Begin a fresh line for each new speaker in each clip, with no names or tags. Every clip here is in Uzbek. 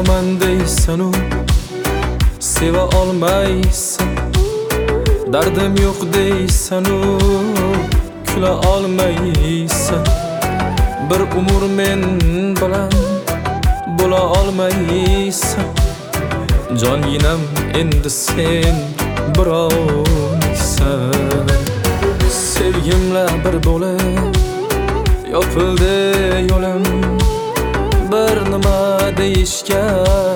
sevaman deysanu seva olmaysan, dardim yo'q deysanu kula olmaysan, bir umr men bilan bo'la olmaysan, jonginam endi sen birovniksan. Sevgimla bir bo'lib yopildi yo'lim, bir nima deyishga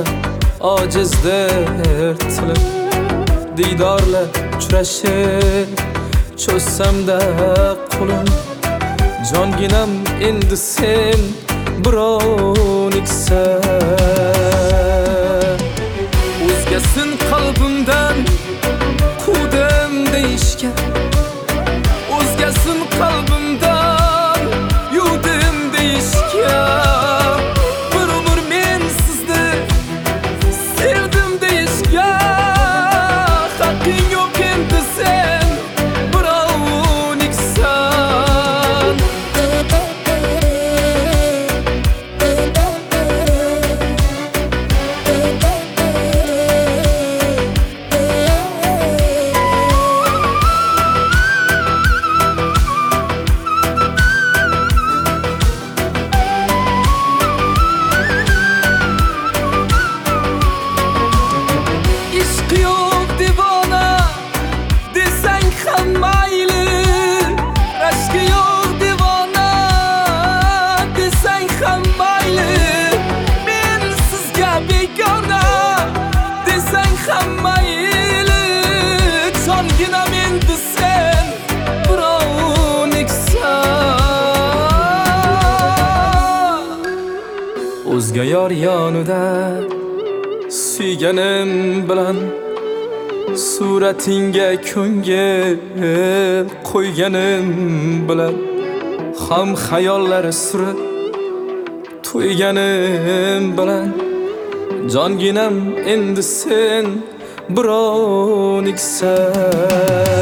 ojizdir tilim, diydorla uchrashib cho'zsamda qo'lim, jonginam endi sen birovniksan. O'zgasin qalbimdan quvdim deyishga, o'zgasin qalbimdan yuvdim deyishga, bir umr men sizni sevdim deyishga, haqqing yo'q endi sen birovniksan. Jonginam endi sen birovniksan. O'zga yor yonida suyganim bilan suratinga ko'ngil qo'yganim bilan ham xayollari surib to'yganim bilan, jonginam endi sen birovniksan.